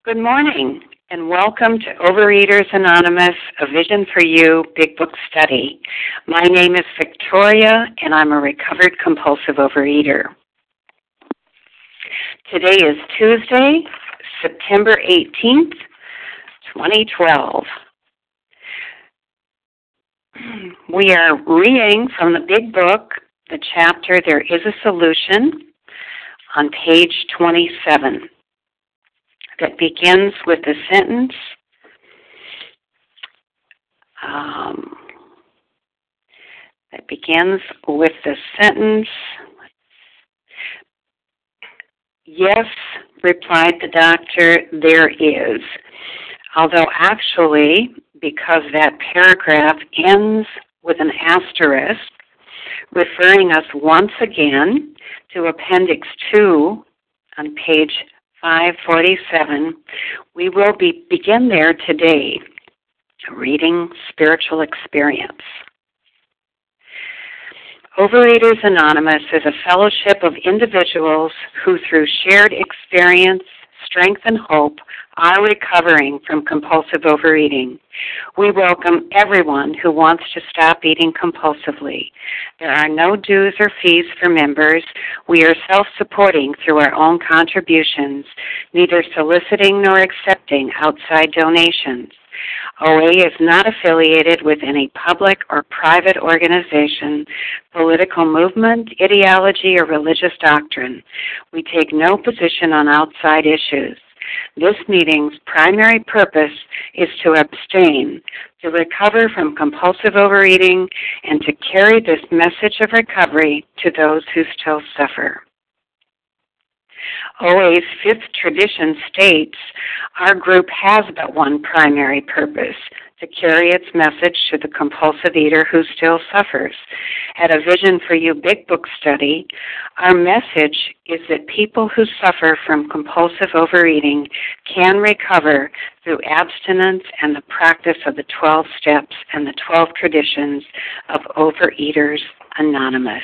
Good morning, and welcome to Overeaters Anonymous, A Vision for You Big Book Study. My name is Victoria, and I'm a recovered compulsive overeater. Today is Tuesday, September 18th, 2012. We are reading from the Big Book, the chapter There is a Solution, on page 27. That begins with the sentence, yes, replied the doctor, there is. Although actually, because that paragraph ends with an asterisk, referring us once again to Appendix 2 on page 547, we will begin there today, reading Spiritual Experience. Overeaters Anonymous is a fellowship of individuals who, through shared experience, strength, and hope, are recovering from compulsive overeating. We welcome everyone who wants to stop eating compulsively. There are no dues or fees for members. We are self-supporting through our own contributions, neither soliciting nor accepting outside donations. OA is not affiliated with any public or private organization, political movement, ideology, or religious doctrine. We take no position on outside issues. This meeting's primary purpose is to abstain, to recover from compulsive overeating, and to carry this message of recovery to those who still suffer. OA's fifth tradition states, our group has but one primary purpose, to carry its message to the compulsive eater who still suffers. At A Vision for You Big Book Study, our message is that people who suffer from compulsive overeating can recover through abstinence and the practice of the 12 steps and the 12 traditions of Overeaters Anonymous.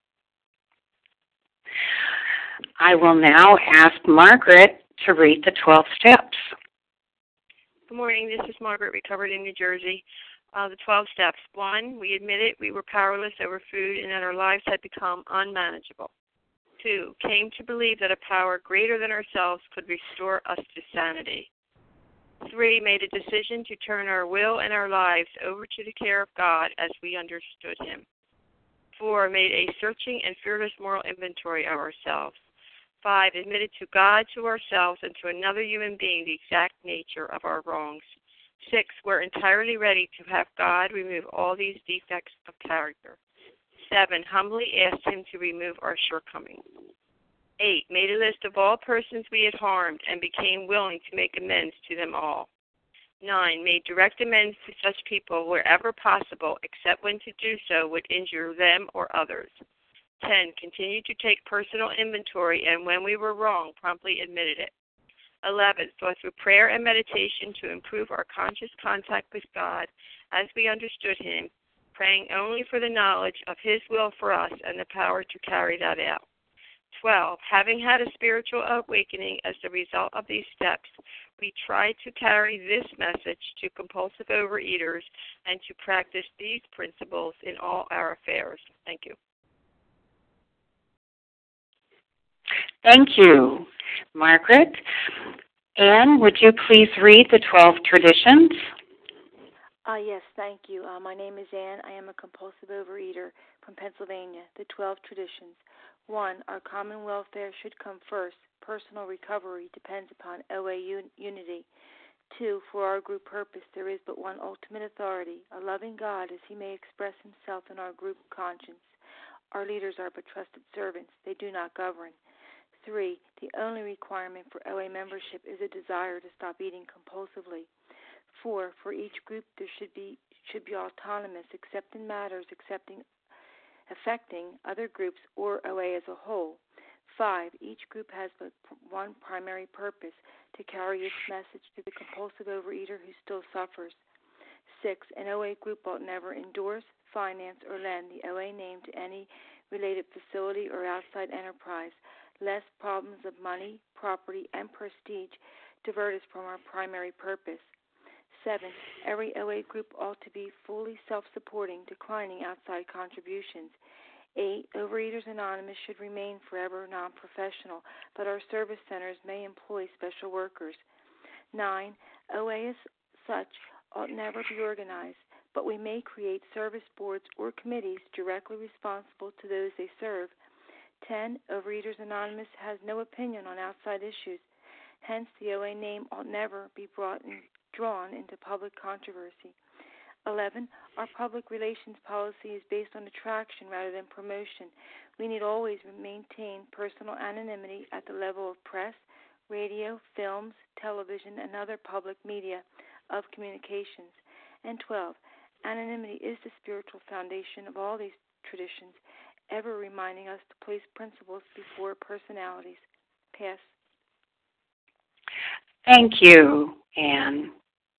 I will now ask Margaret to read the 12 steps. Good morning. This is Margaret, recovered in New Jersey. The 12 steps. 1, we admitted we were powerless over food and that our lives had become unmanageable. 2, came to believe that a power greater than ourselves could restore us to sanity. 3, made a decision to turn our will and our lives over to the care of God as we understood Him. 4, made a searching and fearless moral inventory of ourselves. 5, admitted to God, to ourselves, and to another human being the exact nature of our wrongs. 6, we're entirely ready to have God remove all these defects of character. 7, humbly asked Him to remove our shortcomings. 8, made a list of all persons we had harmed and became willing to make amends to them all. 9, made direct amends to such people wherever possible, except when to do so would injure them or others. 10, continued to take personal inventory, and when we were wrong, promptly admitted it. 11, sought through prayer and meditation to improve our conscious contact with God as we understood Him, praying only for the knowledge of His will for us and the power to carry that out. 12, having had a spiritual awakening as the result of these steps, we try to carry this message to compulsive overeaters and to practice these principles in all our affairs. Thank you. Thank you, Margaret. Anne, would you please read the 12 traditions? Yes, thank you. My name is Anne. I am a compulsive overeater from Pennsylvania. The 12 traditions. 1, our common welfare should come first. Personal recovery depends upon OA unity. 2, for our group purpose, there is but one ultimate authority, a loving God as He may express Himself in our group conscience. Our leaders are but trusted servants. They do not govern. 3, the only requirement for OA membership is a desire to stop eating compulsively. 4, for each group there should be autonomous, except in matters affecting other groups or OA as a whole. 5, each group has but one primary purpose, to carry its message to the compulsive overeater who still suffers. 6, an OA group ought never endorse, finance, or lend the OA name to any related facility or outside enterprise, lest problems of money, property, and prestige divert us from our primary purpose. 7. Every OA group ought to be fully self-supporting, declining outside contributions. 8. Overeaters Anonymous should remain forever non-professional, but our service centers may employ special workers. 9. OA as such ought never be organized, but we may create service boards or committees directly responsible to those they serve. 10. Overeaters Anonymous has no opinion on outside issues. Hence, the OA name ought never be drawn into public controversy. 11. Our public relations policy is based on attraction rather than promotion. We need always maintain personal anonymity at the level of press, radio, films, television, and other public media of communications. And 12. Anonymity is the spiritual foundation of all these traditions, ever reminding us to place principles before personalities. Pass. Thank you, Anne.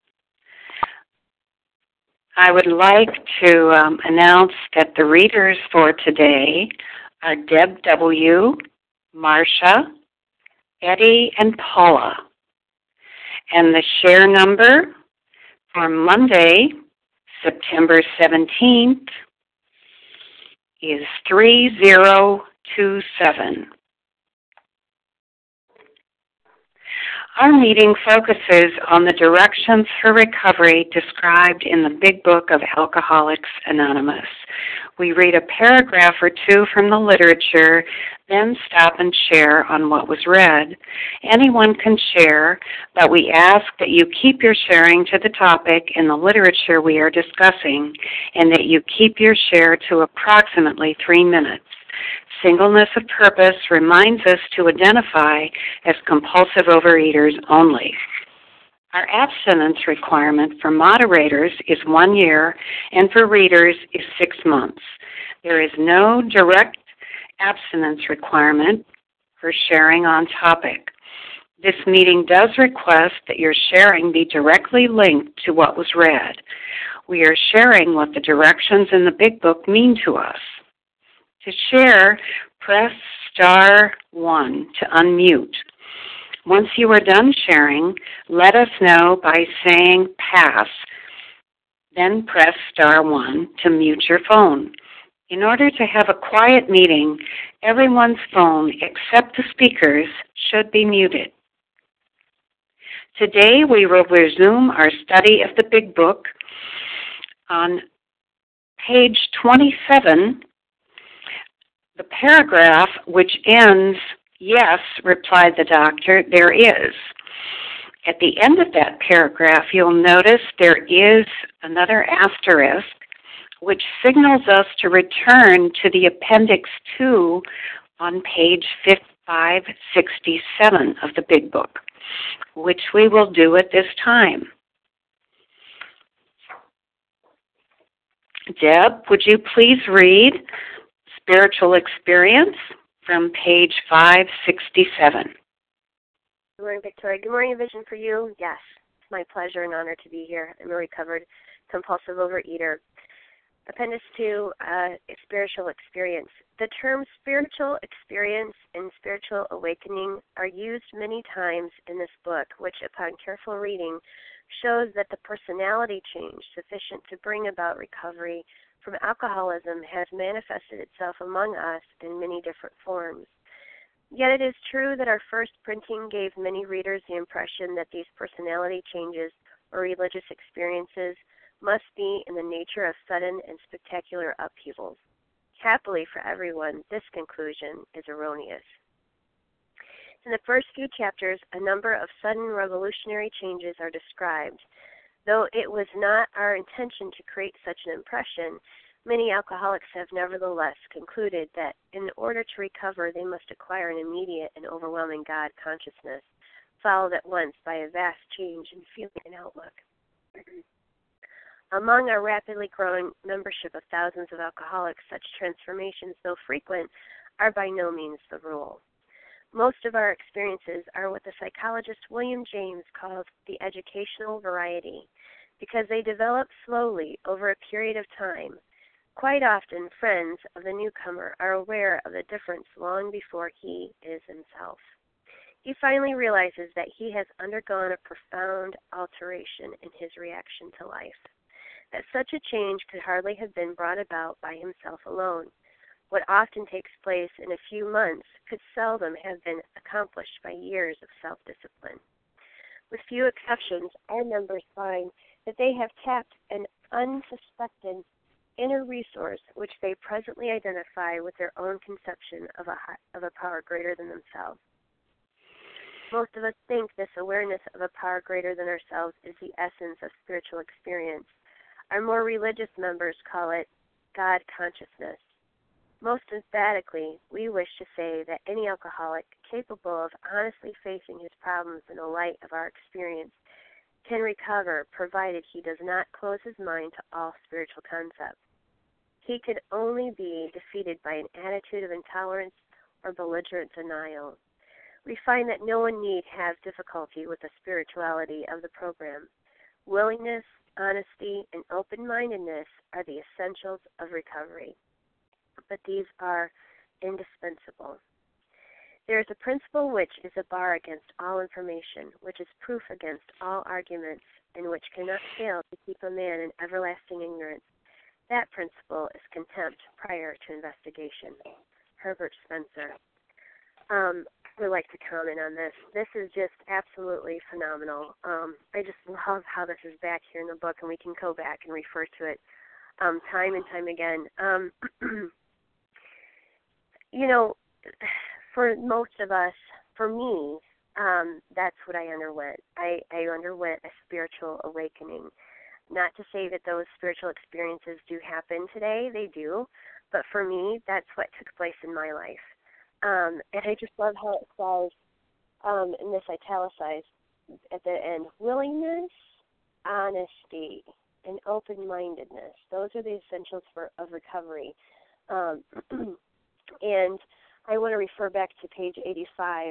I would like to announce that the readers for today are Deb W., Marcia, Eddie, and Paula. And the share number for Monday, September 17th, is 3027. Our meeting focuses on the directions for recovery described in the Big Book of Alcoholics Anonymous. We read a paragraph or two from the literature, then stop and share on what was read. Anyone can share, but we ask that you keep your sharing to the topic in the literature we are discussing, and that you keep your share to approximately 3 minutes. Singleness of purpose reminds us to identify as compulsive overeaters only. Our abstinence requirement for moderators is 1 year, and for readers is 6 months. There is no direct abstinence requirement for sharing on topic. This meeting does request that your sharing be directly linked to what was read. We are sharing what the directions in the Big Book mean to us. To share, press *1 to unmute. Once you are done sharing, let us know by saying pass. Then press *1 to mute your phone. In order to have a quiet meeting, everyone's phone except the speaker's should be muted. Today we will resume our study of the Big Book. On page 27, the paragraph which ends, "Yes," replied the doctor, "there is." At the end of that paragraph, you'll notice there is another asterisk, which signals us to return to the Appendix 2 on page 567 of the Big Book, which we will do at this time. Deb, would you please read Spiritual Experience from page 567. Good morning, Victoria. Good morning, Vision for you. Yes, it's my pleasure and honor to be here. I'm a recovered compulsive overeater. Appendix 2, Spiritual Experience. The terms spiritual experience and spiritual awakening are used many times in this book, which, upon careful reading, shows that the personality change sufficient to bring about recovery from alcoholism has manifested itself among us in many different forms. Yet it is true that our first printing gave many readers the impression that these personality changes or religious experiences must be in the nature of sudden and spectacular upheavals. Happily for everyone, this conclusion is erroneous. In the first few chapters, a number of sudden revolutionary changes are described. Though it was not our intention to create such an impression, many alcoholics have nevertheless concluded that in order to recover, they must acquire an immediate and overwhelming God consciousness, followed at once by a vast change in feeling and outlook. Among our rapidly growing membership of thousands of alcoholics, such transformations, though frequent, are by no means the rule. Most of our experiences are what the psychologist William James calls the educational variety, because they develop slowly over a period of time. Quite often, friends of the newcomer are aware of the difference long before he is himself. he finally realizes that he has undergone a profound alteration in his reaction to life, that such a change could hardly have been brought about by himself alone. What often takes place in a few months could seldom have been accomplished by years of self-discipline. With few exceptions, our members find that they have tapped an unsuspected inner resource which they presently identify with their own conception of a power greater than themselves. Most of us think this awareness of a power greater than ourselves is the essence of spiritual experience. Our more religious members call it God consciousness. Most emphatically, we wish to say that any alcoholic capable of honestly facing his problems in the light of our experience can recover, provided he does not close his mind to all spiritual concepts. He could only be defeated by an attitude of intolerance or belligerent denial. We find that no one need have difficulty with the spirituality of the program. Willingness, honesty, and open-mindedness are the essentials of recovery, but these are indispensable. There is a principle which is a bar against all information, which is proof against all arguments, and which cannot fail to keep a man in everlasting ignorance. That principle is contempt prior to investigation. Herbert Spencer. I would like to comment on this. This is just absolutely phenomenal. I just love how this is back here in the book, and we can go back and refer to it time and time again. For most of us, for me, that's what I underwent. I underwent a spiritual awakening. Not to say that those spiritual experiences do happen today, they do, but for me, that's what took place in my life. And I just love how it says, in this italicized at the end, willingness, honesty, and open-mindedness. Those are the essentials of recovery. And I want to refer back to page 85.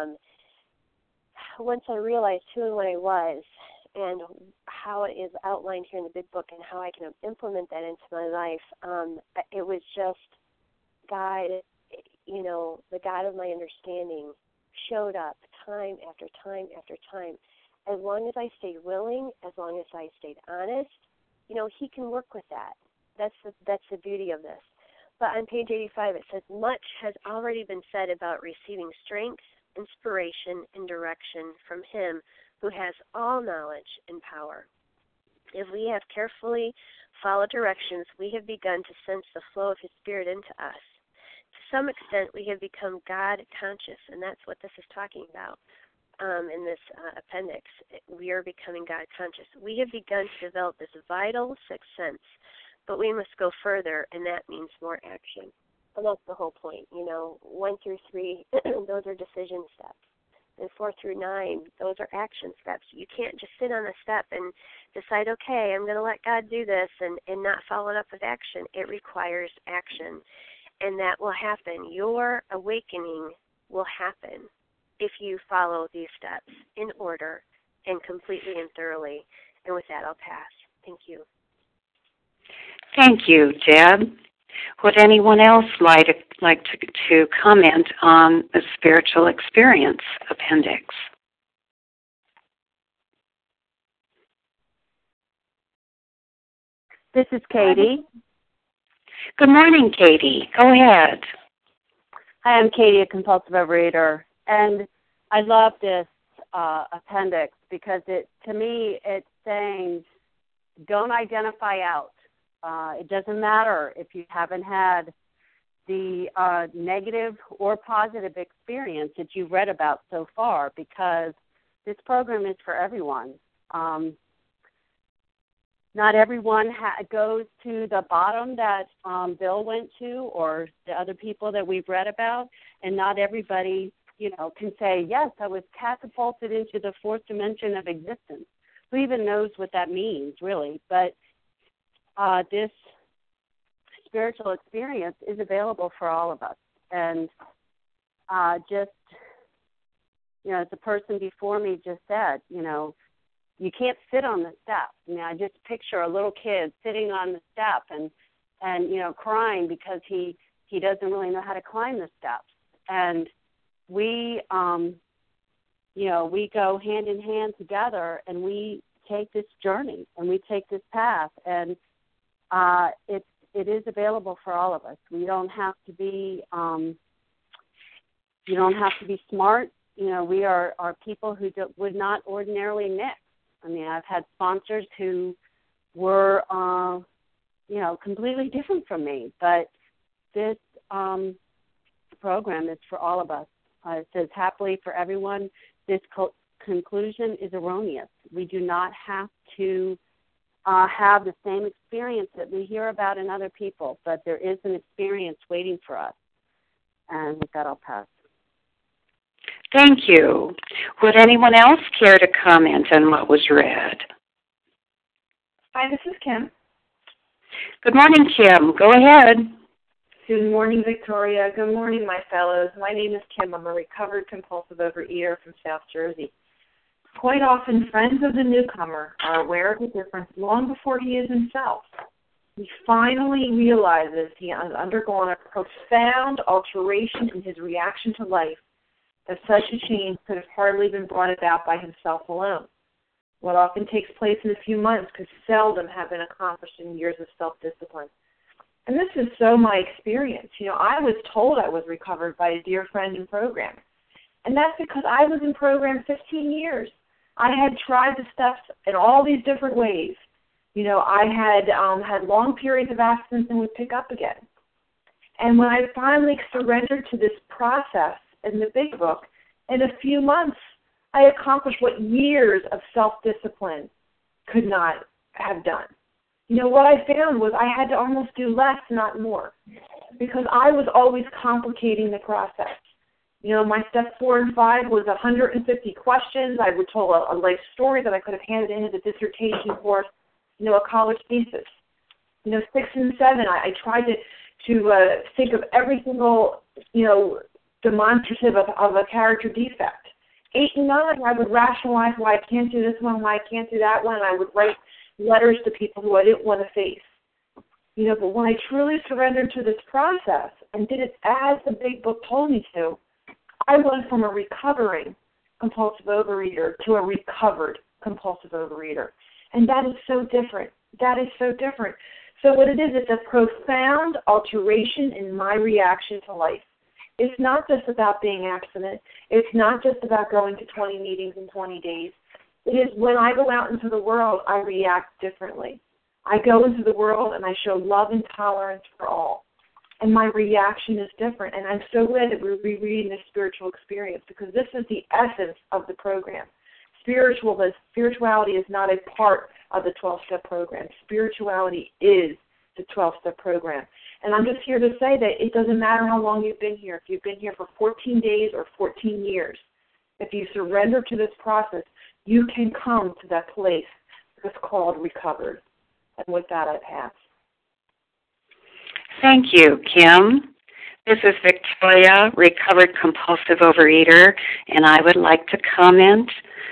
Once I realized who and what I was and how it is outlined here in the big book and how I can implement that into my life, it was just God, the God of my understanding showed up time after time after time. As long as I stayed willing, as long as I stayed honest, he can work with that. That's the beauty of this. But on page 85, it says, much has already been said about receiving strength, inspiration, and direction from him who has all knowledge and power. If we have carefully followed directions, we have begun to sense the flow of his spirit into us. To some extent, we have become God conscious, and that's what this is talking about in this appendix. We are becoming God conscious. We have begun to develop this vital sixth sense, but we must go further, and that means more action. And that's the whole point. 1 through 3, those are decision steps. And 4 through 9, those are action steps. You can't just sit on a step and decide, okay, I'm going to let God do this and not follow it up with action. It requires action, and that will happen. Your awakening will happen if you follow these steps in order and completely and thoroughly. And with that, I'll pass. Thank you. Thank you, Deb. Would anyone else like to comment on the spiritual experience appendix? This is Katie. Good morning, Katie. Go ahead. Hi, I'm Katie, a compulsive overeater, and I love this appendix because to me it's saying don't identify out. It doesn't matter if you haven't had the negative or positive experience that you've read about so far, because this program is for everyone. Not everyone goes to the bottom that Bill went to or the other people that we've read about, and not everybody, can say, yes, I was catapulted into the fourth dimension of existence. Who even knows what that means, really? But this spiritual experience is available for all of us. And as the person before me just said, you can't sit on the steps. I just picture a little kid sitting on the step and crying because he doesn't really know how to climb the steps. And we we go hand in hand together, and we take this journey and we take this path, and it is available for all of us. We don't have to be you don't have to be smart. We are people who would not ordinarily mix. I mean, I've had sponsors who were completely different from me, but this program is for all of us. It says happily for everyone. This conclusion is erroneous. We do not have to have the same experience that we hear about in other people, but there is an experience waiting for us. And with that, I'll pass. Thank you. Would anyone else care to comment on what was read? Hi, this is Kim. Good morning, Kim. Go ahead. Good morning, Victoria. Good morning, my fellows. My name is Kim. I'm a recovered compulsive overeater from South Jersey. Quite often, friends of the newcomer are aware of the difference long before he is himself. He finally realizes he has undergone a profound alteration in his reaction to life, that such a change could have hardly been brought about by himself alone. What often takes place in a few months could seldom have been accomplished in years of self-discipline. And this is so my experience. I was told I was recovered by a dear friend in program. And that's because I was in program 15 years. I had tried the steps in all these different ways. I had had long periods of abstinence and would pick up again. And when I finally surrendered to this process in the Big Book, in a few months, I accomplished what years of self-discipline could not have done. What I found was I had to almost do less, not more, because I was always complicating the process. My step 4 and 5 was 150 questions. I would tell a life story that I could have handed in as a dissertation course, a college thesis. 6 and 7, I tried to think of every single, demonstrative of a character defect. 8 and 9, I would rationalize why I can't do this one, why I can't do that one. I would write letters to people who I didn't want to face. But when I truly surrendered to this process and did it as the Big Book told me to, I went from a recovering compulsive overeater to a recovered compulsive overeater. And that is so different. That is so different. So what it is, it's a profound alteration in my reaction to life. It's not just about being abstinent. It's not just about going to 20 meetings in 20 days. It is when I go out into the world, I react differently. I go into the world and I show love and tolerance for all. And my reaction is different. And I'm so glad that we're rereading this spiritual experience, because this is the essence of the program. Spirituality is not a part of the 12-step program. Spirituality is the 12-step program. And I'm just here to say that it doesn't matter how long you've been here. If you've been here for 14 days or 14 years, if you surrender to this process, you can come to that place that's called recovered. And with that, I pass. Thank you, Kim. This is Victoria, recovered compulsive overeater, and I would like to comment.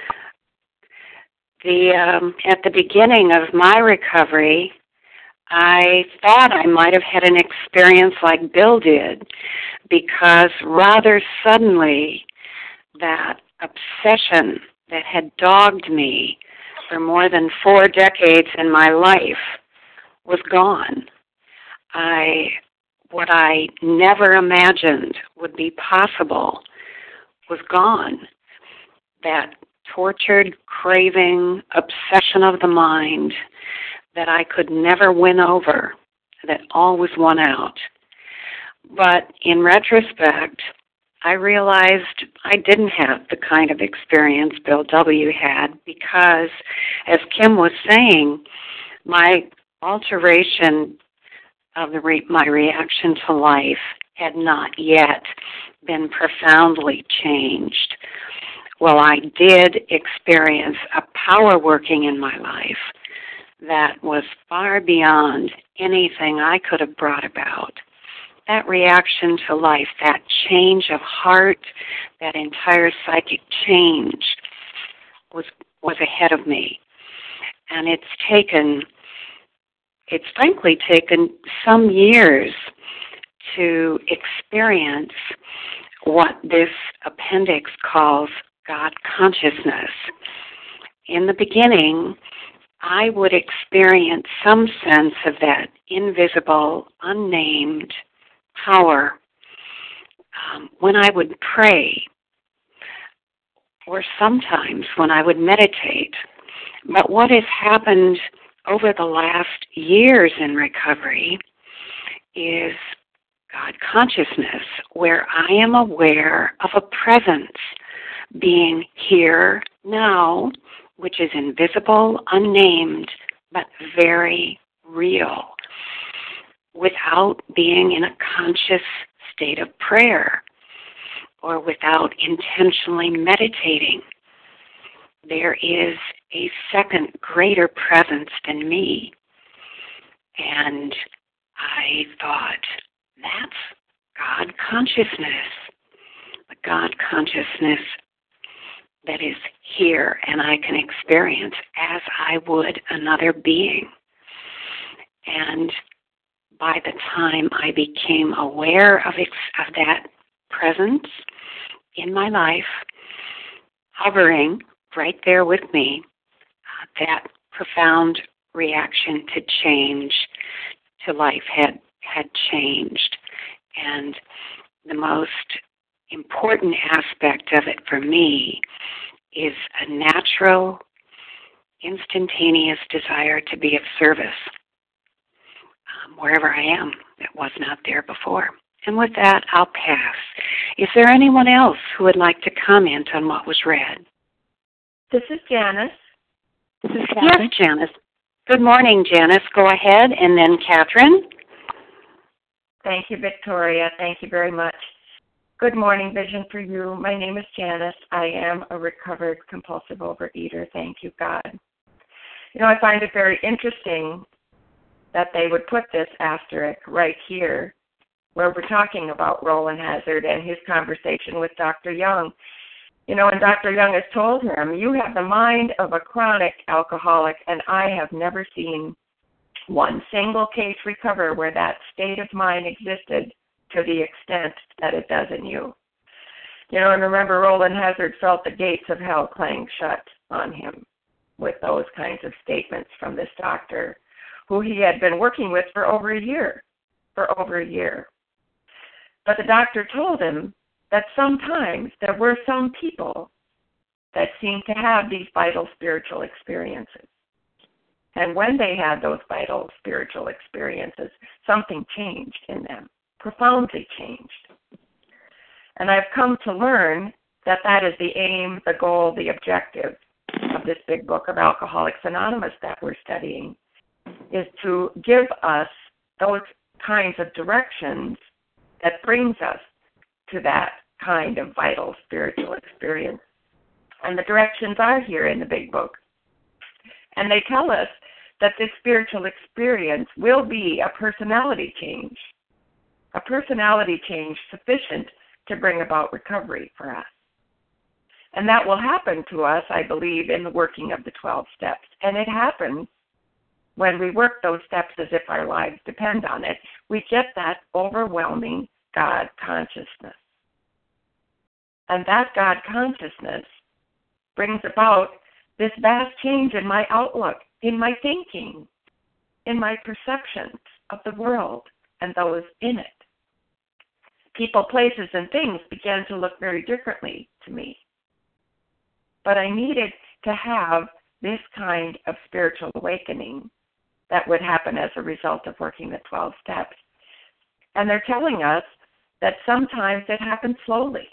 At the beginning of my recovery, I thought I might have had an experience like Bill did, because rather suddenly that obsession that had dogged me for more than 4 decades in my life was gone. What I never imagined would be possible was gone. That tortured, craving, obsession of the mind that I could never win over, that always won out. But in retrospect, I realized I didn't have the kind of experience Bill W. had, because, as Kim was saying, my alteration of my reaction to life had not yet been profoundly changed. Well, I did experience a power working in my life that was far beyond anything I could have brought about. That reaction to life, that change of heart, that entire psychic change was ahead of me. And it's frankly taken some years to experience what this appendix calls God consciousness. In the beginning, I would experience some sense of that invisible, unnamed power when I would pray, or sometimes when I would meditate. But what has happened over the last years in recovery is God consciousness, where I am aware of a presence being here now, which is invisible, unnamed, but very real, without being in a conscious state of prayer or without intentionally meditating. There is a second greater presence than me. And I thought, that's God consciousness, the God consciousness that is here and I can experience as I would another being. And by the time I became aware of that presence in my life, hovering right there with me, that profound reaction to change, to life had changed. And the most important aspect of it for me is a natural, instantaneous desire to be of service wherever I am that was not there before. And with that, I'll pass. Is there anyone else who would like to comment on what was read? This is Janice. Yes, Janice. Good morning, Janice. Go ahead, and then Catherine. Thank you, Victoria. Thank you very much. Good morning, Vision for You. My name is Janice. I am a recovered compulsive overeater. Thank you, God. I find it very interesting that they would put this asterisk right here where we're talking about Roland Hazard and his conversation with Dr. Young. And Dr. Young has told him, you have the mind of a chronic alcoholic, and I have never seen one single case recover where that state of mind existed to the extent that it does in you. And remember, Roland Hazard felt the gates of hell clang shut on him with those kinds of statements from this doctor, who he had been working with for over a year. But the doctor told him that sometimes there were some people that seemed to have these vital spiritual experiences. And when they had those vital spiritual experiences, something changed in them, profoundly changed. And I've come to learn that that is the aim, the goal, the objective of this big book of Alcoholics Anonymous that we're studying, is to give us those kinds of directions that brings us to that kind of vital spiritual experience. And the directions are here in the big book. And they tell us that this spiritual experience will be a personality change sufficient to bring about recovery for us. And that will happen to us, I believe, in the working of the 12 steps. And it happens when we work those steps as if our lives depend on it. We get that overwhelming God consciousness. And that God consciousness brings about this vast change in my outlook, in my thinking, in my perceptions of the world and those in it. People, places, and things began to look very differently to me. But I needed to have this kind of spiritual awakening that would happen as a result of working the 12 steps. And they're telling us that sometimes it happens slowly.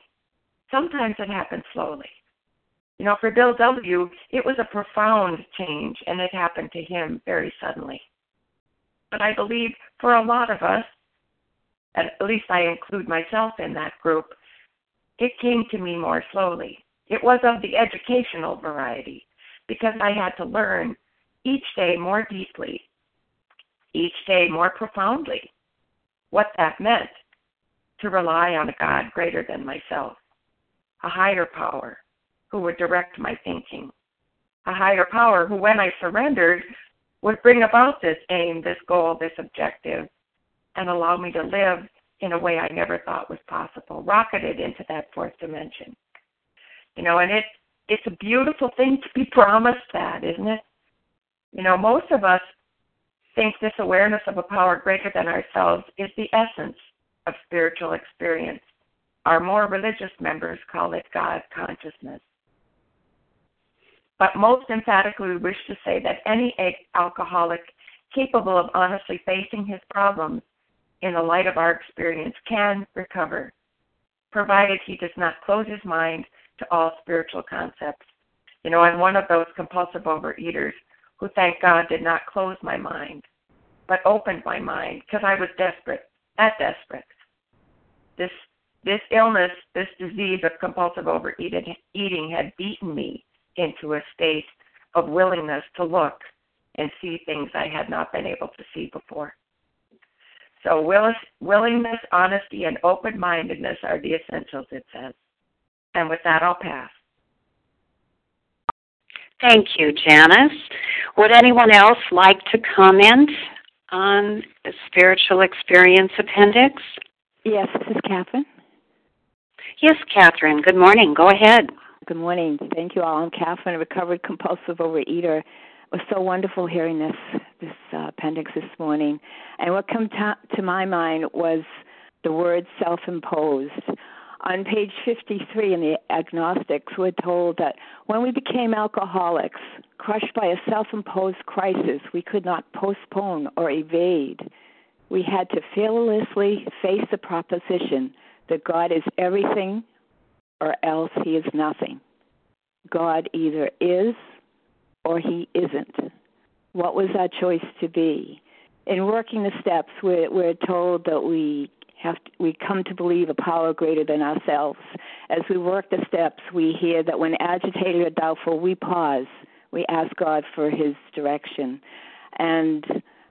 For Bill W., it was a profound change, and it happened to him very suddenly. But I believe for a lot of us, at least I include myself in that group, it came to me more slowly. It was of the educational variety, because I had to learn each day more deeply, each day more profoundly, what that meant to rely on a God greater than myself, a higher power who would direct my thinking, a higher power who, when I surrendered, would bring about this aim, this goal, this objective, and allow me to live in a way I never thought was possible, rocketed into that fourth dimension. And it's a beautiful thing to be promised that, isn't it? Most of us think this awareness of a power greater than ourselves is the essence of spiritual experience. Our more religious members call it God consciousness. But most emphatically, we wish to say that any alcoholic capable of honestly facing his problems in the light of our experience can recover, provided he does not close his mind to all spiritual concepts. I'm one of those compulsive overeaters who, thank God, did not close my mind, but opened my mind because I was desperate. This illness, this disease of compulsive overeating had beaten me into a state of willingness to look and see things I had not been able to see before. So willingness, honesty, and open-mindedness are the essentials, it says. And with that, I'll pass. Thank you, Janice. Would anyone else like to comment on the spiritual experience appendix? Yes, this is Catherine. Yes, Catherine. Good morning. Go ahead. Good morning. Thank you all. I'm Catherine, a recovered compulsive overeater. It was so wonderful hearing this appendix this morning. And what came to my mind was the word self-imposed. On page 53 in the Agnostics, we're told that when we became alcoholics, crushed by a self-imposed crisis we could not postpone or evade, we had to fearlessly face the proposition that God is everything or else he is nothing. God either is or he isn't. What was our choice to be? In working the steps, we're told that we come to believe a power greater than ourselves. As we work the steps, we hear that when agitated or doubtful, we pause. We ask God for his direction. And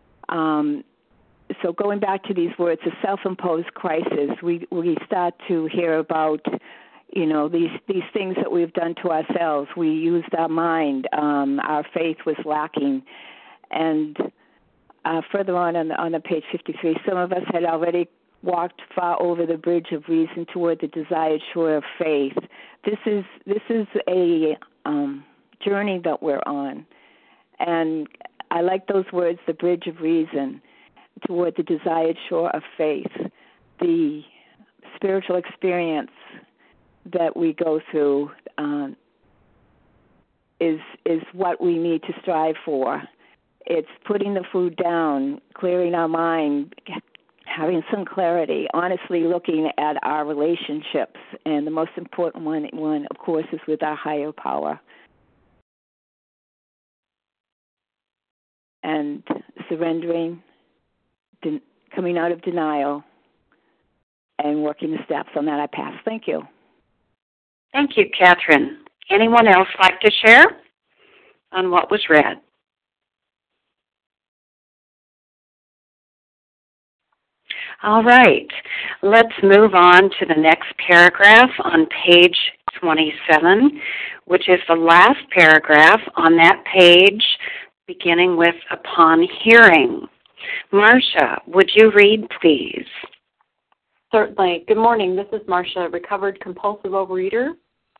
so going back to these words, a self-imposed crisis, we start to hear about, these things that we've done to ourselves. We used our mind. Our faith was lacking. And further on the page 53, some of us had already walked far over the bridge of reason toward the desired shore of faith. This is a journey that we're on. And I like those words, the bridge of reason toward the desired shore of faith. The spiritual experience that we go through is what we need to strive for. It's putting the food down, clearing our mind, having some clarity, honestly looking at our relationships, and the most important one, of course, is with our higher power. And surrendering, coming out of denial, and working the steps. On that, I pass. Thank you. Thank you, Catherine. Anyone else like to share on what was read? All right. Let's move on to the next paragraph on page 27, which is the last paragraph on that page, beginning with upon hearing. Marcia, would you read, please? Certainly. Good morning. This is Marcia, recovered compulsive overeater.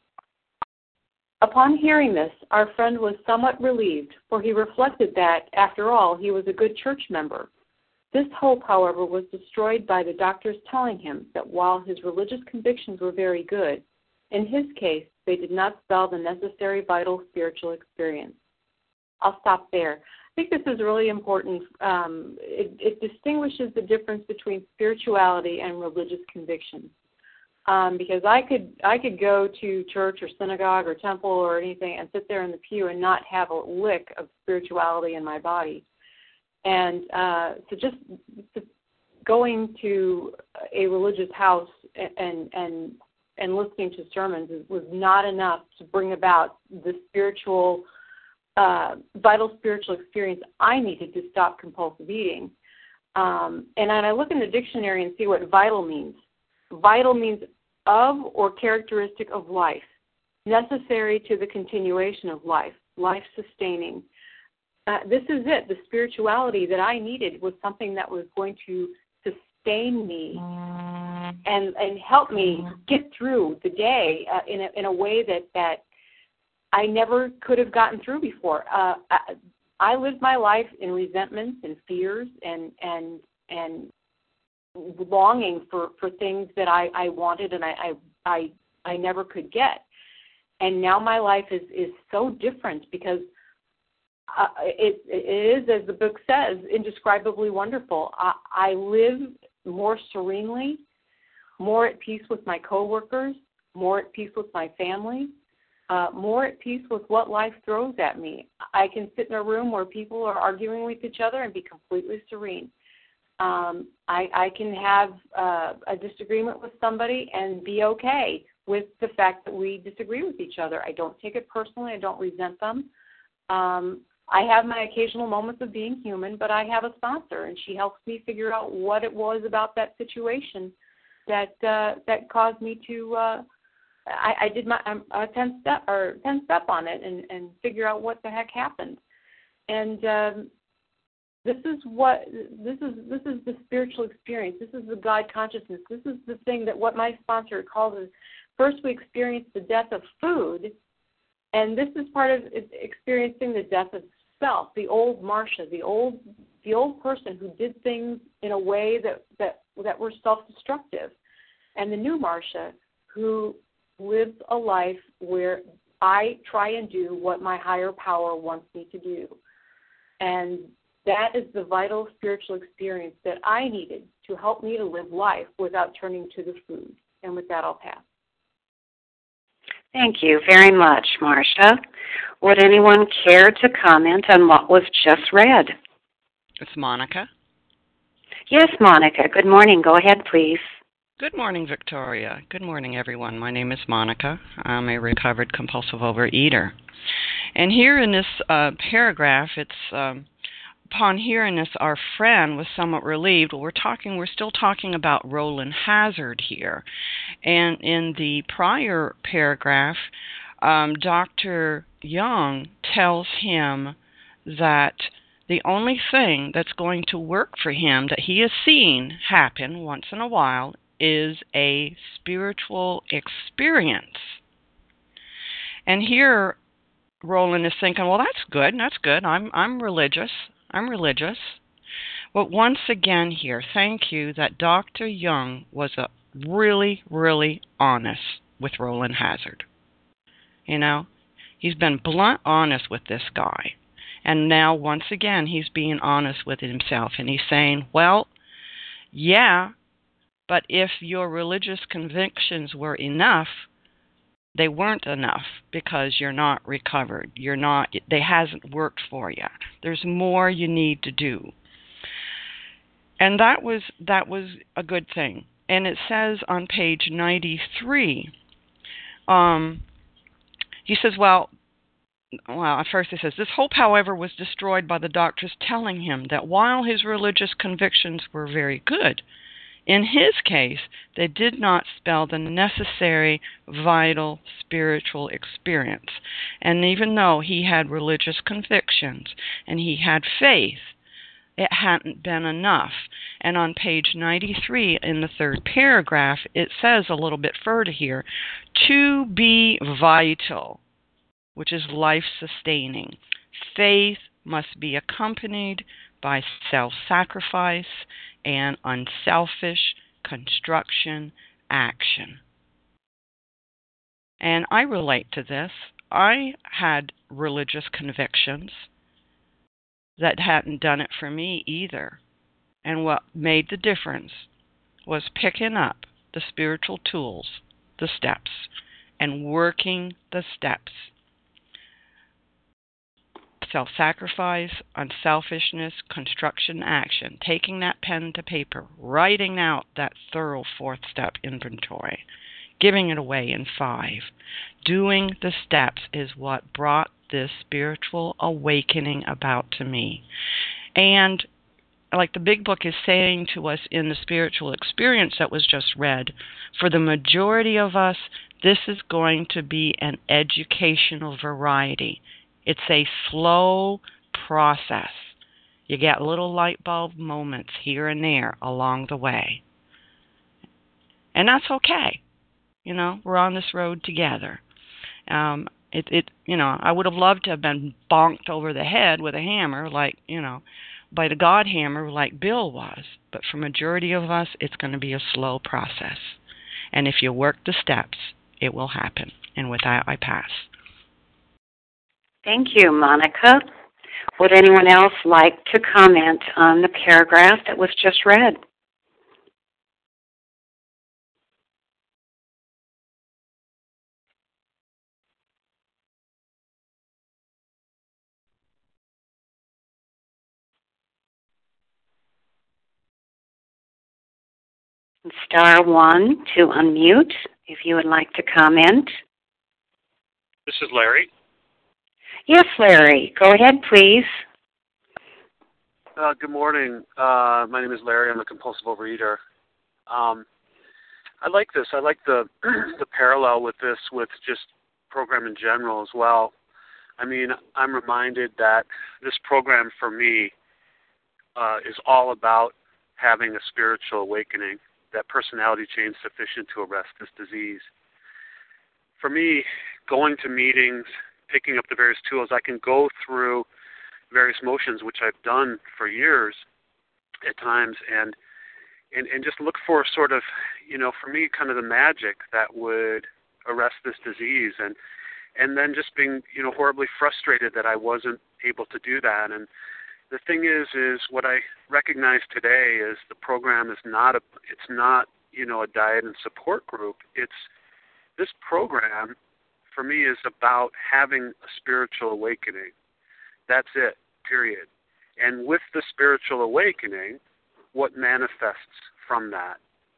Upon hearing this, our friend was somewhat relieved, for he reflected that, after all, he was a good church member. This hope, however, was destroyed by the doctors telling him that while his religious convictions were very good, in his case, they did not spell the necessary vital spiritual experience. I'll stop there. I think this is really important. It distinguishes the difference between spirituality and religious convictions. Because I could go to church or synagogue or temple or anything and sit there in the pew and not have a lick of spirituality in my body. And so just going to a religious house and listening to sermons was not enough to bring about the spiritual, vital spiritual experience I needed to stop compulsive eating. And I look in the dictionary and see what vital means. Vital means of or characteristic of life, necessary to the continuation of life, life-sustaining. This is it. The spirituality that I needed was something that was going to sustain me and help me get through the day in a way that I never could have gotten through before. I lived my life in resentments and fears and longing for things that I wanted and I never could get. And now my life is so different because it is, as the book says, indescribably wonderful. I live more serenely, more at peace with my coworkers, more at peace with my family, more at peace with what life throws at me. I can sit in a room where people are arguing with each other and be completely serene. I can have a disagreement with somebody and be okay with the fact that we disagree with each other. I don't take it personally. I don't resent them. I have my occasional moments of being human, but I have a sponsor, and she helps me figure out what it was about that situation that caused me to. I did my 10 step on it and figure out what the heck happened, and this is the spiritual experience. This is the God consciousness. This is the thing that what my sponsor calls is, first we experience the death of food, and this is part of experiencing the death of self, the old Marcia, the old person who did things in a way that were self-destructive, and the new Marcia who lives a life where I try and do what my higher power wants me to do. And that is the vital spiritual experience that I needed to help me to live life without turning to the food. And with that, I'll pass. Thank you very much, Marcia. Would anyone care to comment on what was just read? It's Monica. Yes, Monica. Good morning. Go ahead, please. Good morning, Victoria. Good morning, everyone. My name is Monica. I'm a recovered compulsive overeater. And here in this paragraph, it's upon hearing this, our friend was somewhat relieved. We're still talking about Rowland Hazard here. And in the prior paragraph, Dr. Young tells him that the only thing that's going to work for him that he has seen happen once in a while is a spiritual experience. And here Rowland is thinking, well, that's good. I'm religious. But once again here, thank you that Dr. Young was really, really honest with Rowland Hazard. You know, he's been blunt honest with this guy. And now, once again, he's being honest with himself. And he's saying, well, yeah, but if your religious convictions were enough, they weren't enough because you're not recovered. They hasn't worked for you. There's more you need to do. And that was a good thing. And it says on page 93, he says, well, at first it says, this hope, however, was destroyed by the doctors telling him that while his religious convictions were very good, in his case, they did not spell the necessary, vital, spiritual experience. And even though he had religious convictions and he had faith, it hadn't been enough. And on page 93 in the third paragraph, it says a little bit further here, to be vital, which is life-sustaining. Faith must be accompanied by self-sacrifice and unselfish construction action. And I relate to this. I had religious convictions that hadn't done it for me either. And what made the difference was picking up the spiritual tools, the steps, and working the steps. Self-sacrifice, unselfishness, construction action, taking that pen to paper, writing out that thorough fourth step inventory, giving it away in 5. Doing the steps is what brought this spiritual awakening about to me. And like the big book is saying to us in the spiritual experience that was just read, for the majority of us, this is going to be an educational variety. It's a slow process. You get little light bulb moments here and there along the way. And that's okay. We're on this road together. I would have loved to have been bonked over the head with a hammer, by the God hammer, like Bill was. But for majority of us, it's going to be a slow process. And if you work the steps, it will happen. And with that, I pass. Thank you, Monica. Would anyone else like to comment on the paragraph that was just read? Star 1 to unmute if you would like to comment. This is Larry. Yes, Larry. Go ahead, please. Good morning. My name is Larry. I'm a compulsive overeater. I like this. I like the parallel with this with just program in general as well. I mean, I'm reminded that this program for me is all about having a spiritual awakening, that personality change sufficient to arrest this disease. For me, going to meetings, picking up the various tools, I can go through various motions, which I've done for years at times, and just look for sort of, for me, kind of the magic that would arrest this disease, and then just being, horribly frustrated that I wasn't able to do that. And the thing is what I recognize today is the program is not a diet and support group. This program for me is about having a spiritual awakening. That's it, period. And with the spiritual awakening, what manifests from that?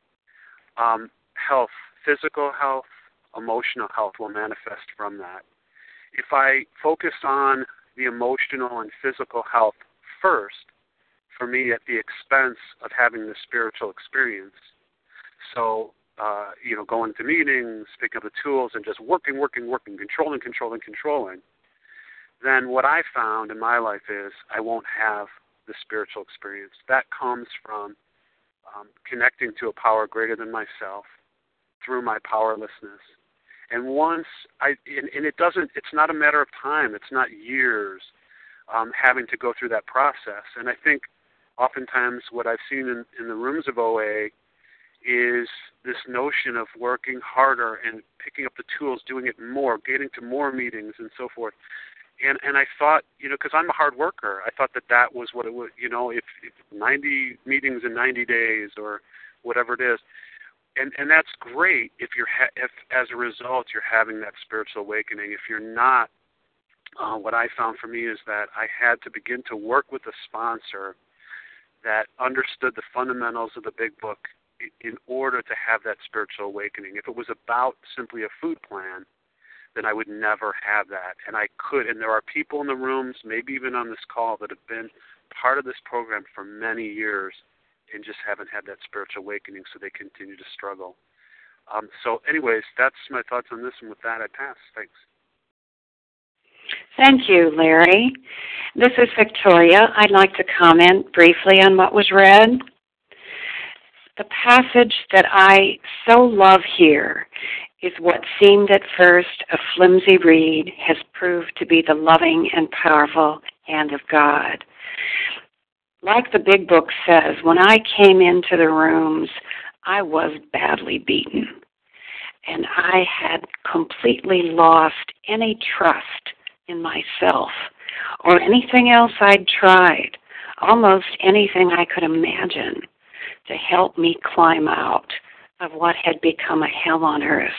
Health, physical health, emotional health will manifest from that. If I focus on the emotional and physical health first, for me, at the expense of having the spiritual experience, so going to meetings, picking up the tools, and just working, controlling, then what I found in my life is I won't have the spiritual experience. That comes from connecting to a power greater than myself through my powerlessness. And once it's not a matter of time. It's not years having to go through that process. And I think oftentimes what I've seen in the rooms of OA is this notion of working harder and picking up the tools, doing it more, getting to more meetings and so forth. And I thought, because I'm a hard worker, I thought that was what it would, if 90 meetings in 90 days or whatever it is. And that's great if as a result you're having that spiritual awakening. If you're not, what I found for me is that I had to begin to work with a sponsor that understood the fundamentals of the Big Book in order to have that spiritual awakening. If it was about simply a food plan, then I would never have that. And there are people in the rooms, maybe even on this call, that have been part of this program for many years and just haven't had that spiritual awakening, so they continue to struggle. So anyways, that's my thoughts on this, and with that, I pass. Thanks. Thank you, Larry. This is Victoria. I'd like to comment briefly on what was read. The passage that I so love here is what seemed at first a flimsy reed has proved to be the loving and powerful hand of God. Like the Big Book says, when I came into the rooms, I was badly beaten. And I had completely lost any trust in myself or anything else I'd tried, almost anything I could imagine to help me climb out of what had become a hell on earth.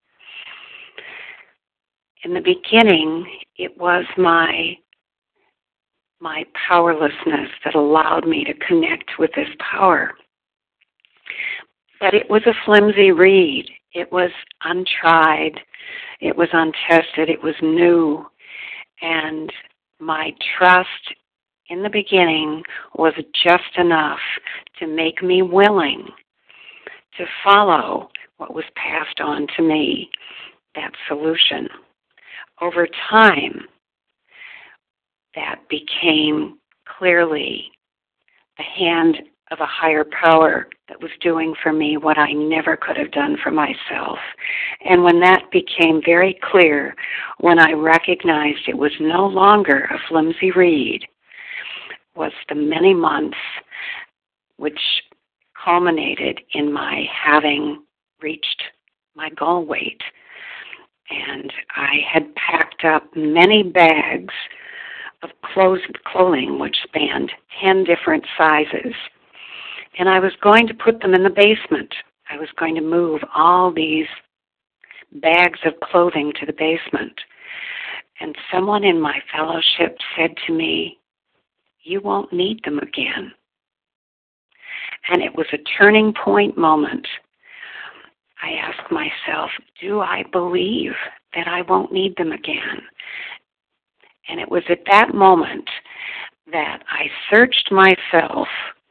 In the beginning, it was my powerlessness that allowed me to connect with this power. But it was a flimsy reed. It was untried. It was untested. It was new. And my trust in the beginning was just enough to make me willing to follow what was passed on to me, that solution. Over time, that became clearly the hand of a higher power that was doing for me what I never could have done for myself. And when that became very clear, when I recognized it was no longer a flimsy reed, was the many months which culminated in my having reached my goal weight. And I had packed up many bags of clothing which spanned 10 different sizes. And I was going to put them in the basement. I was going to move all these bags of clothing to the basement. And someone in my fellowship said to me, "You won't need them again." And it was a turning point moment. I asked myself, do I believe that I won't need them again? And it was at that moment that I searched myself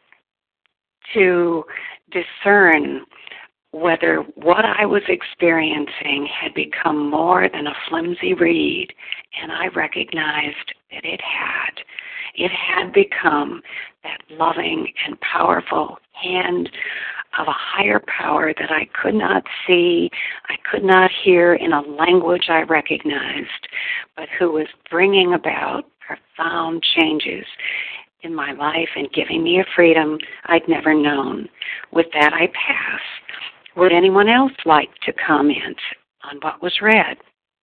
to discern whether what I was experiencing had become more than a flimsy reed, and I recognized that it had. It had become that loving and powerful hand of a higher power that I could not see, I could not hear in a language I recognized, but who was bringing about profound changes in my life and giving me a freedom I'd never known. With that, I pass. Would anyone else like to comment on what was read?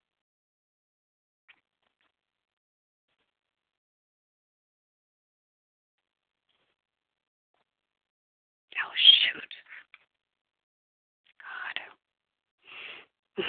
Oh, shoot. God.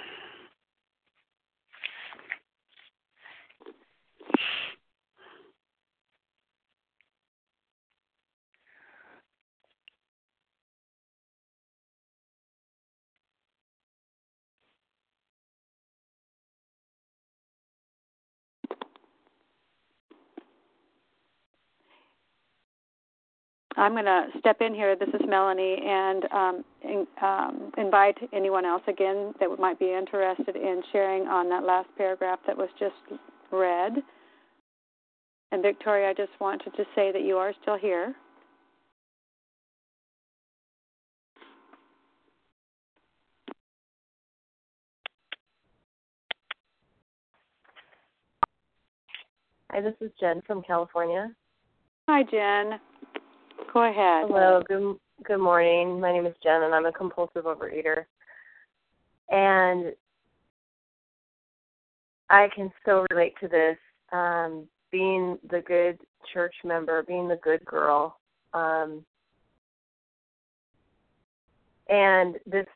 I'm going to step in here. This is Melanie, and invite anyone else, again, that might be interested in sharing on that last paragraph that was just read. And Victoria, I just wanted to say that you are still here. Hi, this is Jen from California. Hi, Jen. Go ahead. Hello. Good morning. My name is Jen, and I'm a compulsive overeater. And I can so relate to this, being the good church member, being the good girl, and this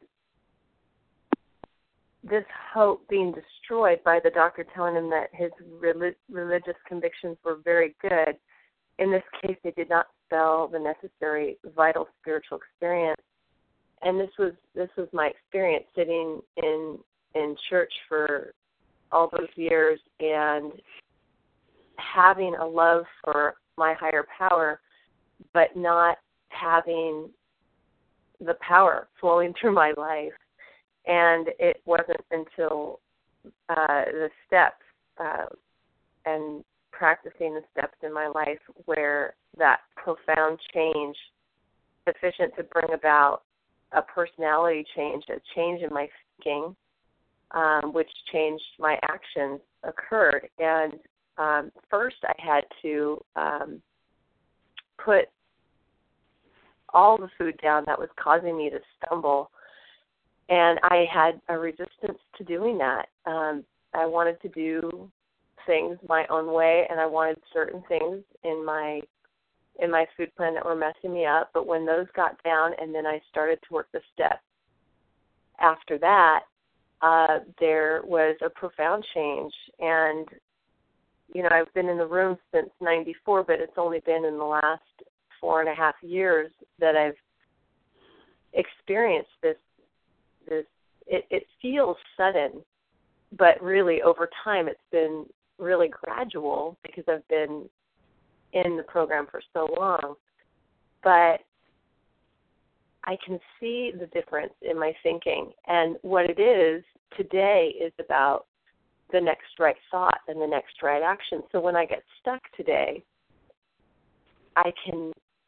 hope being destroyed by the doctor telling him that his religious convictions were very good. In this case, they did not spell the necessary vital spiritual experience. And this was my experience sitting in church for all those years and having a love for my higher power, but not having the power flowing through my life. And it wasn't until the steps and practicing the steps in my life where that profound change, sufficient to bring about a personality change, a change in my thinking, which changed my actions, occurred. And first I had to put all the food down that was causing me to stumble. And I had a resistance to doing that. I wanted to do things my own way, and I wanted certain things in my food plan that were messing me up. But when those got down, and then I started to work the steps after that, there was a profound change. And I've been in the room since '94, but it's only been in the last 4.5 years that I've experienced this. It feels sudden, but really over time it's been really gradual because I've been in the program for so long. But I can see the difference in my thinking. And what it is today is about the next right thought and the next right action. So when I get stuck today, I can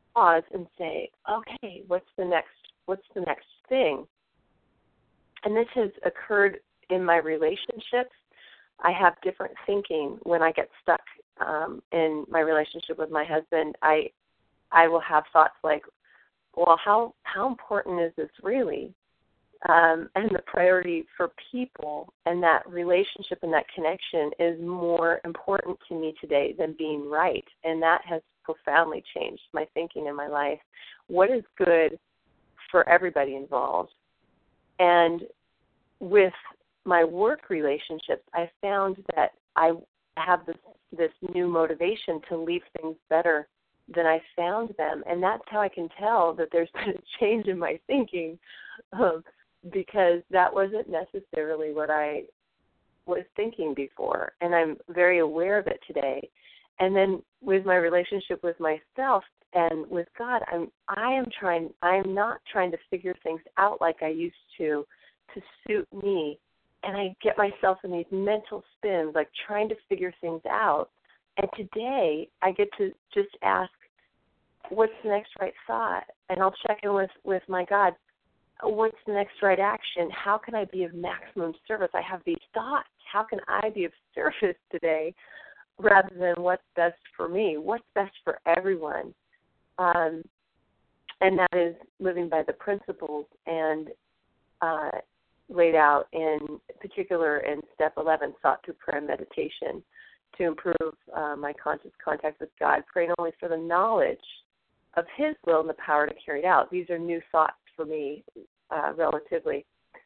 pause and say, okay, what's the next thing? And this has occurred in my relationships. I have different thinking when I get stuck in my relationship with my husband. I will have thoughts like, well, how important is this really? And the priority for people and that relationship and that connection is more important to me today than being right. And that has profoundly changed my thinking in my life. What is good for everybody involved? And with my work relationships, I found that I have this new motivation to leave things better than I found them. And that's how I can tell that there's been a change in my thinking, because that wasn't necessarily what I was thinking before. And I'm very aware of it today. And then with my relationship with myself and with God, I'm not trying to figure things out like I used to suit me. And I get myself in these mental spins, like trying to figure things out. And today I get to just ask, what's the next right thought? And I'll check in with my God. What's the next right action? How can I be of maximum service? I have these thoughts. How can I be of service today rather than what's best for me? What's best for everyone? And that is living by the principles and laid out in particular in step 11, thought through prayer and meditation, to improve my conscious contact with God, praying only for the knowledge of His will and the power to carry it out. These are new thoughts for me, relatively,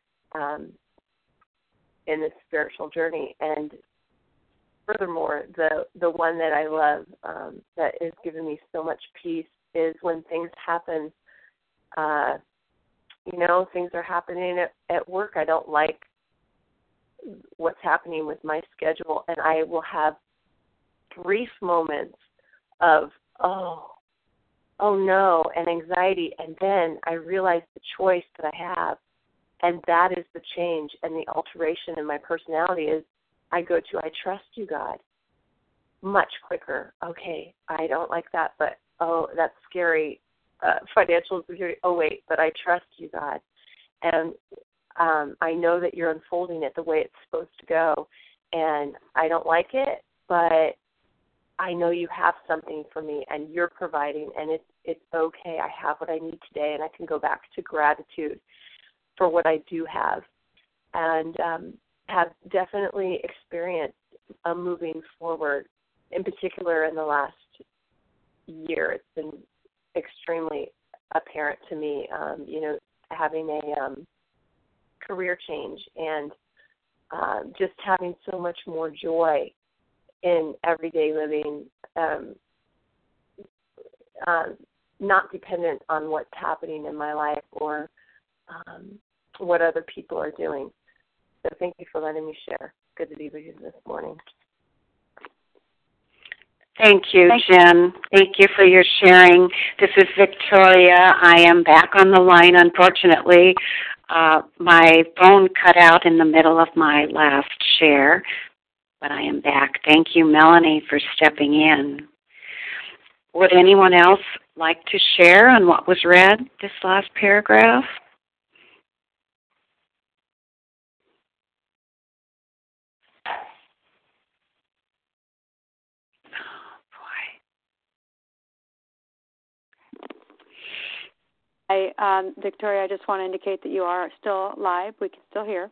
in this spiritual journey. And furthermore, the one that I love that has given me so much peace is when things happen. Things are happening at work. I don't like what's happening with my schedule, and I will have brief moments of, oh no, and anxiety, and then I realize the choice that I have, and that is the change and the alteration in my personality is I go to, I trust you, God, much quicker. Okay, I don't like that, but, oh, that's scary, financial insecurity. Oh, wait, but I trust you, God, and I know that you're unfolding it the way it's supposed to go, and I don't like it, but I know you have something for me, and you're providing, and it's okay. I have what I need today, and I can go back to gratitude for what I do have, and have definitely experienced a moving forward. In particular, in the last year, it's been extremely apparent to me. Having a career change and just having so much more joy in everyday living, not dependent on what's happening in my life or what other people are doing. So thank you for letting me share. Good to be with you this morning. Thank you, Jen. Thank you for your sharing. This is Victoria. I am back on the line, unfortunately. My phone cut out in the middle of my last share, but I am back. Thank you, Melanie, for stepping in. Would anyone else like to share on what was read, this last paragraph? Victoria, I just want to indicate that you are still live. We can still hear.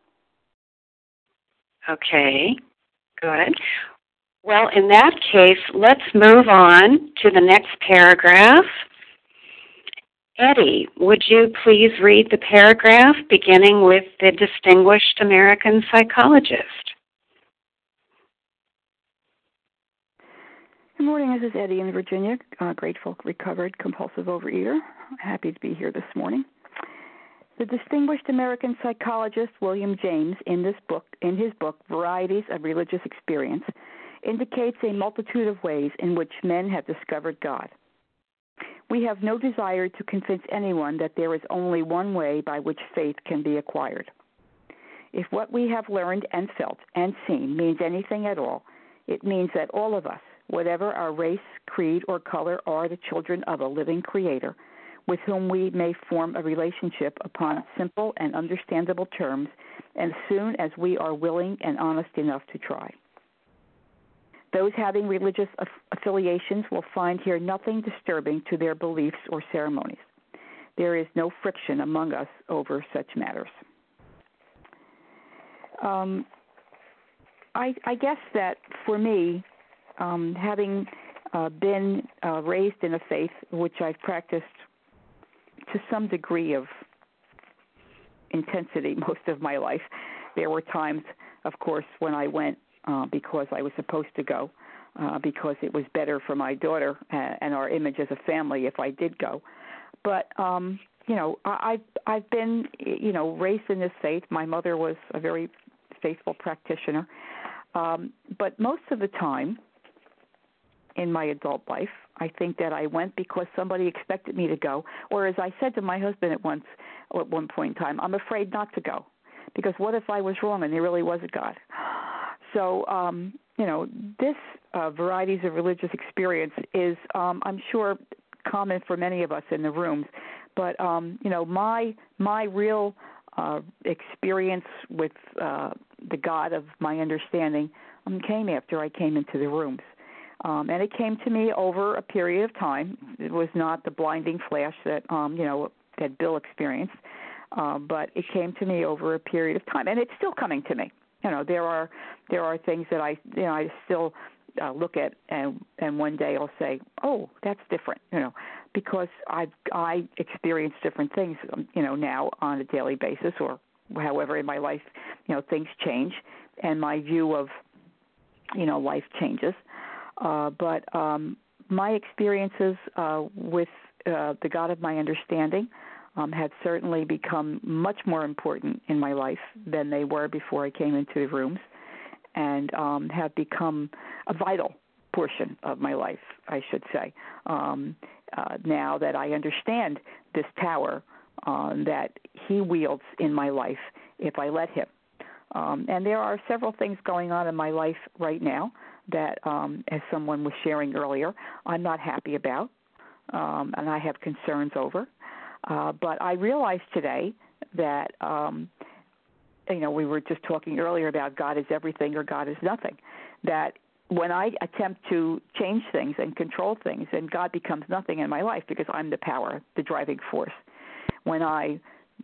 Okay, good. Well, in that case, let's move on to the next paragraph. Eddie, would you please read the paragraph beginning with the distinguished American psychologist? Good morning, this is Eddie in Virginia, grateful, recovered, compulsive overeater. Happy to be here this morning. The distinguished American psychologist William James, in his book, Varieties of Religious Experience, indicates a multitude of ways in which men have discovered God. We have no desire to convince anyone that there is only one way by which faith can be acquired. If what we have learned and felt and seen means anything at all, it means that all of us, whatever our race, creed, or color, are the children of a living Creator, with whom we may form a relationship upon simple and understandable terms as soon as we are willing and honest enough to try. Those having religious affiliations will find here nothing disturbing to their beliefs or ceremonies. There is no friction among us over such matters. I guess that for me, having been raised in a faith which I've practiced to some degree of intensity most of my life, there were times, of course, when I went because I was supposed to go, because it was better for my daughter and our image as a family if I did go. But I've been raised in this faith. My mother was a very faithful practitioner, but most of the time in my adult life, I think that I went because somebody expected me to go, or as I said to my husband at one point in time, I'm afraid not to go, because what if I was wrong and there really was a God? So, this varieties of religious experience is, I'm sure, common for many of us in the rooms. But, my real experience with the God of my understanding came after I came into the rooms. And it came to me over a period of time. It was not the blinding flash that, that Bill experienced, but it came to me over a period of time. And it's still coming to me. There are things that I still look at, and one day I'll say, oh, that's different, because I experience different things, now on a daily basis, or however in my life, things change, and my view of, life changes. But my experiences with the God of my understanding have certainly become much more important in my life than they were before I came into the rooms, and have become a vital portion of my life, I should say, now that I understand this power that he wields in my life if I let him. And there are several things going on in my life right now that, as someone was sharing earlier, I'm not happy about, and I have concerns over. But I realized today that, we were just talking earlier about God is everything or God is nothing, that when I attempt to change things and control things, then God becomes nothing in my life because I'm the power, the driving force. When I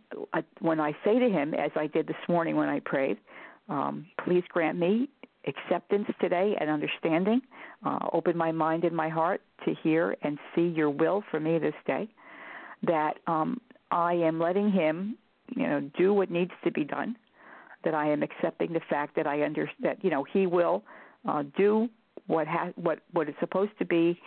say to him, as I did this morning when I prayed, please grant me acceptance today and understanding, open my mind and my heart to hear and see your will for me this day, that I am letting him, do what needs to be done, that I am accepting the fact that I understand that, he will do what is supposed to be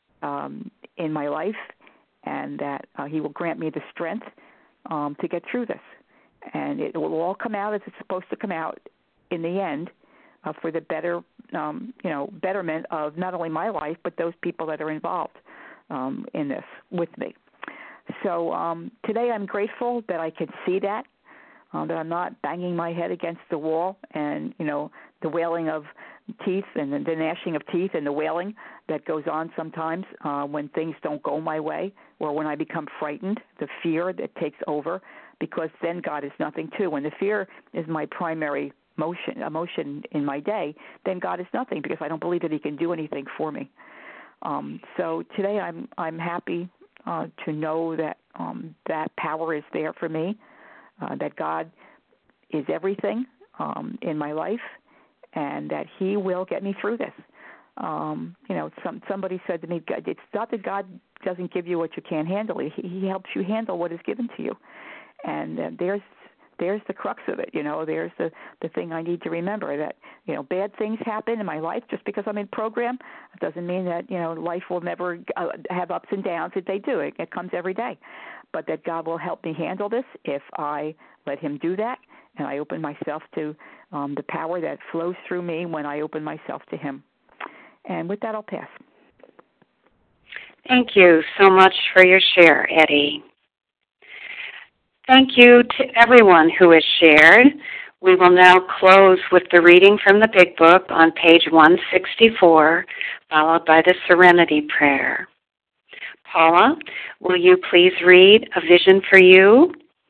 in my life, and that he will grant me the strength to get through this. And it will all come out as it's supposed to come out in the end, for the betterment of not only my life, but those people that are involved in this with me. So today I'm grateful that I can see that I'm not banging my head against the wall and, the wailing of teeth and the gnashing of teeth and the wailing that goes on sometimes when things don't go my way, or when I become frightened, the fear that takes over, because then God is nothing too. When the fear is my primary emotion in my day, then God is nothing, because I don't believe that he can do anything for me. So today I'm happy to know that that power is there for me, that God is everything in my life, and that he will get me through this. Somebody said to me, it's not that God doesn't give you what you can't handle. He helps you handle what is given to you. And there's the crux of it, there's the thing I need to remember, that, bad things happen in my life just because I'm in program. It doesn't mean that, life will never have ups and downs. If they do, it comes every day. But that God will help me handle this if I let him do that, and I open myself to the power that flows through me when I open myself to him. And with that, I'll pass. Thank you so much for your share, Eddie. Thank you to everyone who has shared. We will now close with the reading from the Big Book on page 164, followed by the Serenity Prayer. Paula, will you please read A Vision for You?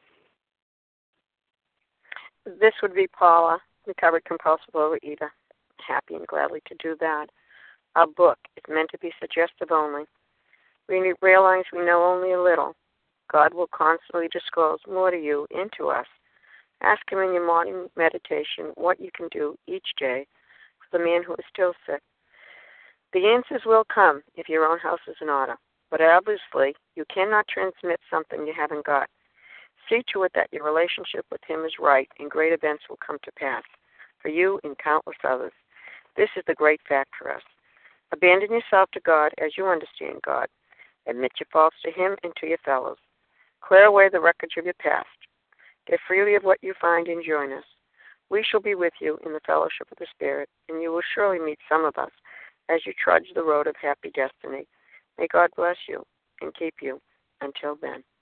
This would be Paula, recovered compulsive overeater. Happy and gladly to do that. Our book is meant to be suggestive only. We realize we know only a little. God will constantly disclose more to you and to us. Ask Him in your morning meditation what you can do each day for the man who is still sick. The answers will come if your own house is in order, but obviously you cannot transmit something you haven't got. See to it that your relationship with Him is right, and great events will come to pass for you and countless others. This is the great fact for us. Abandon yourself to God as you understand God. Admit your faults to Him and to your fellows. Clear away the wreckage of your past. Give freely of what you find and join us. We shall be with you in the fellowship of the Spirit, and you will surely meet some of us as you trudge the road of happy destiny. May God bless you and keep you until then.